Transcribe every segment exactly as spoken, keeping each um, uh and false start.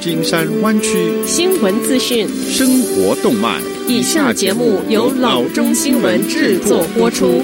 金山湾区新闻资讯、 生活动脉。 以下节目由老中新闻制作播出。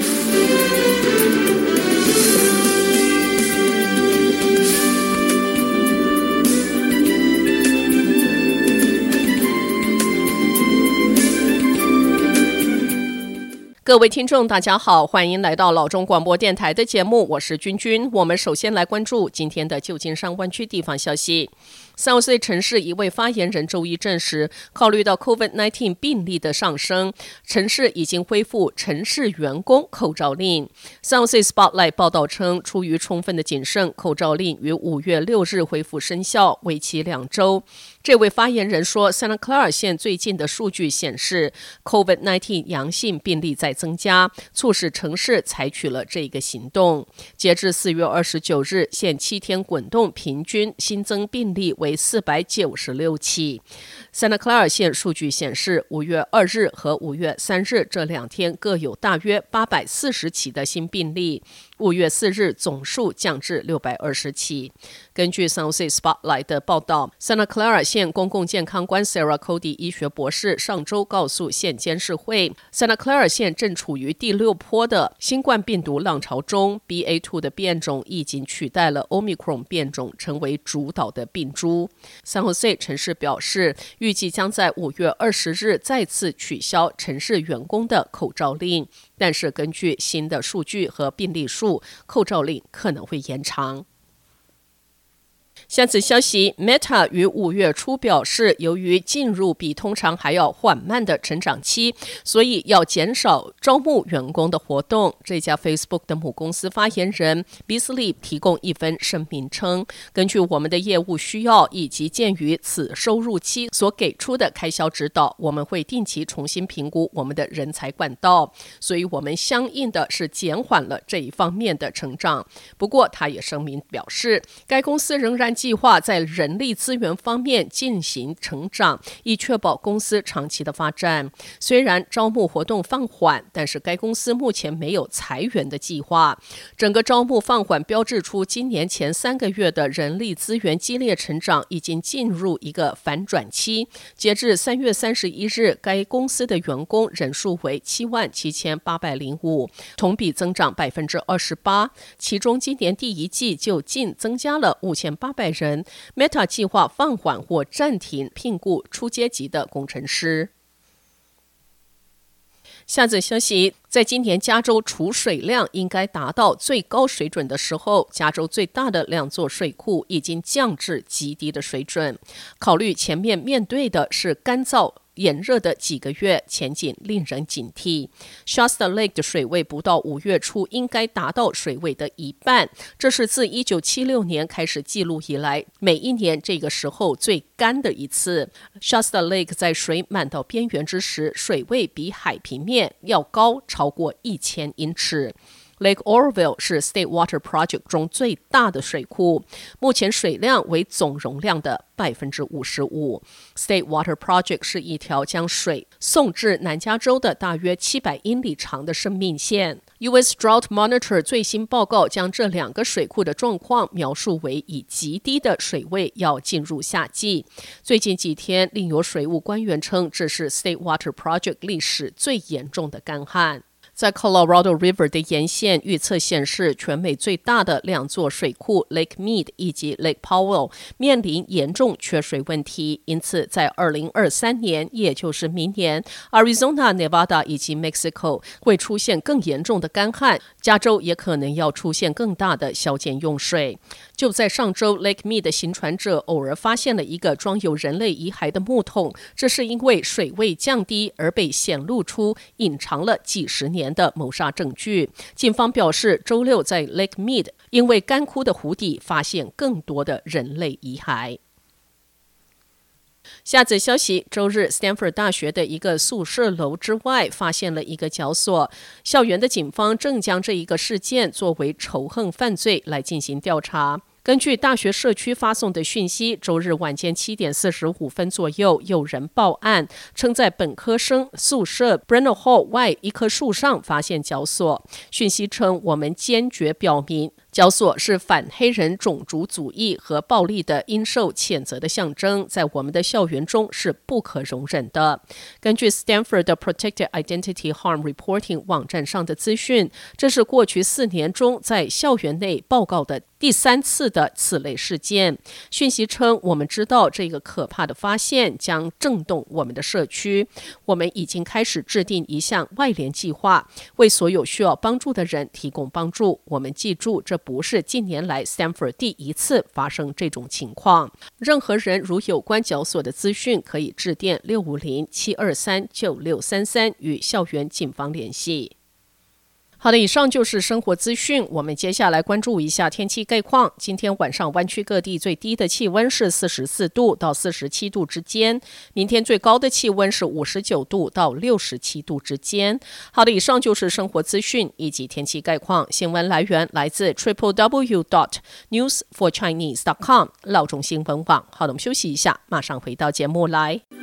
各位听众大家好，欢迎来到老中广播电台的节目，我是君君。我们首先来关注今天的旧金山湾区地方消息。三五岁城市一位发言人周一证实，考虑到 COVID 十九 病例的上升，城市已经恢复城市员工口罩令。三五岁 Spotlight 报道称，出于充分的谨慎，口罩令于五月六日恢复生效，为期两周。这位发言人说， Santa Clara 县最近的数据显示 COVID 十九 阳性病例在增加，促使城市采取了这个行动。截至四月二十九日，县七天滚动平均新增病例为四百九十六起。Santa Clara 县数据显示，五月二日和五月三日这两天各有大约八百四十起的新病例，五月四日总数降至六百二十起。根据 San Jose Spotlight 的报道， Santa Clara 县公共健康官 Sarah Cody 医学博士上周告诉县监事会， Santa Clara 县正处于第六波的新冠病毒浪潮中， B A 二 的变种已经取代了 Omicron 变种成为主导的病株。 San Jose 城市表示，预计将在五月二十日再次取消城市员工的口罩令，但是根据新的数据和病例数，口罩令可能会延长。下次消息 Meta 于五月初表示，由于进入比通常还要缓慢的成长期，所以要减少招募员工的活动。这家 Facebook 的母公司发言人 Beasley 提供一份声明称，根据我们的业务需要以及鉴于此收入期所给出的开销指导，我们会定期重新评估我们的人才管道，所以我们相应的是减缓了这一方面的成长。不过他也声明表示，该公司仍然计划在人力资源方面进行成长，以确保公司长期的发展。虽然招募活动放缓，但是该公司目前没有裁员的计划。整个招募放缓标志出今年前三个月的人力资源激烈成长已经进入一个反转期。截至三月三十一日，该公司的员工人数为七万七千八百零五，同比增长百分之二十八。其中今年第一季就净增加了五千八百人。 Meta 计划放缓或暂停聘雇初阶级的工程师。下则消息，在今年加州储水量应该达到最高水准的时候，加州最大的两座水库已经降至极低的水准。考虑前面面对的是干燥炎热的几个月，前景令人警惕。 Shasta Lake 的水位不到五月初应该达到水位的一半，这是自一九七六年开始记录以来每一年这个时候最干的一次。 Shasta Lake 在水满到边缘之时，水位比海平面要高超过一千英尺。Lake Oroville 是 State Water Project 中最大的水库，目前水量为总容量的 百分之五十五。 State Water Project 是一条将水送至南加州的大约七百英里长的生命线。 U S Drought Monitor 最新报告将这两个水库的状况描述为以极低的水位要进入夏季。最近几天，另有水务官员称，这是 State Water Project 历史最严重的干旱。在 Colorado River 的沿线，预测显示全美最大的两座水库 Lake Mead 以及 Lake Powell 面临严重缺水问题，因此在二零二三年，也就是明年， Arizona、Nevada 以及 Mexico 会出现更严重的干旱，加州也可能要出现更大的削减用水。就在上周， Lake Mead 的行船者偶尔发现了一个装有人类遗骸的木桶，这是因为水位降低而被显露出隐藏了几十年的谋杀证据。警方表示，周六在 Lake Mead 因为干枯的湖底发现更多的人类遗骸。下则消息，周日 Stanford 大学的一个宿舍楼之外发现了一个绞索，校园的警方正将这一个事件作为仇恨犯罪来进行调查。 根据大学社区发送的讯息，周日晚间七点四十五分左右，有人报案，称在本科生宿舍 Brenner Hall 外一棵树上发现绞索。讯息称，我们坚决表明，绞索是反黑人种族主义和暴力的应受谴责的象征，在我们的校园中是不可容忍的。根据 Stanford 的 Protected Identity Harm Reporting 网站上的资讯，这是过去四年中在校园内报告的第三次的此类事件。讯息称，我们知道这个可怕的发现将震动我们的社区，我们已经开始制定一项外联计划，为所有需要帮助的人提供帮助。我们记住，这不是近年来 Stanford 第一次发生这种情况。任何人如有关绞索的资讯，可以致电六五零七二三九六三三与校园警方联系。好的，以上就是生活资讯。我们接下来关注一下天气概况。今天晚上湾区各地最低的气温是四十四度到四十七度之间，明天最高的气温是五十九度到六十七度之间。好的，以上就是生活资讯以及天气概况。新闻来源来自 triple w dot news for chinese dot com 老中新闻网。好的，我们休息一下，马上回到节目来。